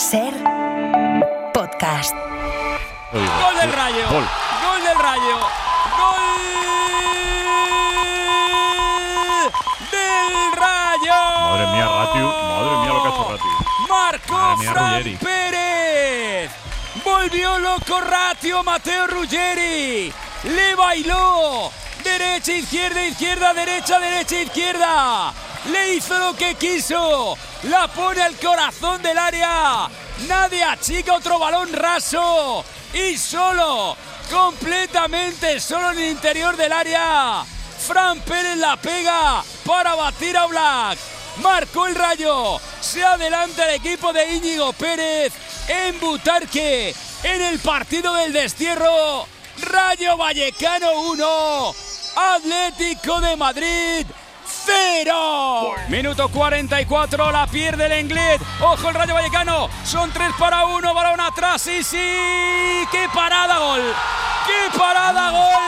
Ser podcast. Gol del Rayo. Gol del Rayo. Gol del Rayo. Madre mía, Ratiu. Madre mía lo que ha hecho Ratiu. Marcó Mía, Fran Ruggeri. Pérez. Volvió loco Ratio Matteo Ruggeri. Le bailó. Derecha, izquierda, izquierda, derecha, derecha, izquierda. Le hizo lo que quiso. La pone al corazón del área. Nadie achica, otro balón raso. Y solo, completamente solo en el interior del área. Fran Pérez la pega para batir a Oblak. Marcó el Rayo. Se adelanta el equipo de Íñigo Pérez en Butarque. En el partido del destierro. Rayo Vallecano 1. Atlético de Madrid 0. Minuto 44, la pierde el Englet. Ojo el Rayo Vallecano. Son 3 para 1, balón atrás. Sí, sí. ¡Qué parada, gol! ¡Qué parada, gol!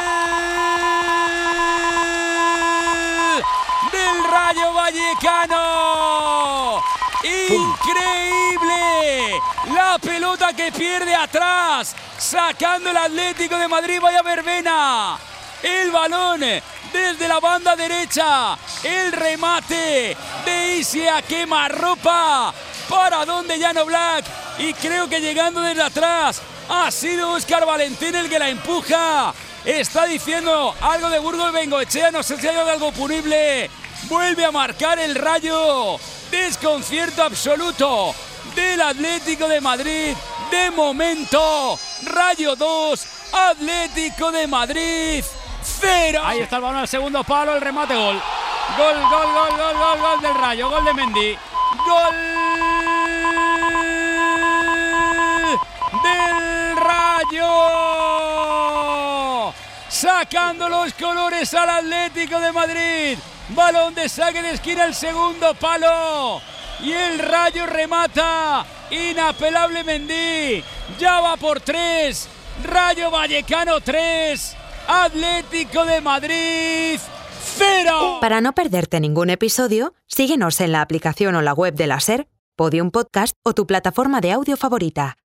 Del Rayo Vallecano. ¡Increíble! La pelota que pierde atrás. Sacando el Atlético de Madrid. Vaya verbena. El balón desde la banda derecha. El remate de Isi a quemarropa para donde Jan Oblak. Y creo que llegando desde atrás ha sido Óscar Valentín el que la empuja. Está diciendo algo de Burgos Bengoechea. No sé si hay algo punible. Vuelve a marcar el Rayo. Desconcierto absoluto del Atlético de Madrid. De momento, Rayo 2, Atlético de Madrid 0. Ahí está el balón al segundo palo, el remate, gol. Gol, gol, gol, gol, gol, gol del Rayo, gol de Mendy. Gol del Rayo. Sacando los colores al Atlético de Madrid. Balón de saque de esquina, el segundo palo. Y el Rayo remata. Inapelable Mendy. Ya va por 3. Rayo Vallecano 3. Atlético de Madrid 0. Para no perderte ningún episodio, síguenos en la aplicación o la web de la SER, Podium Podcast o tu plataforma de audio favorita.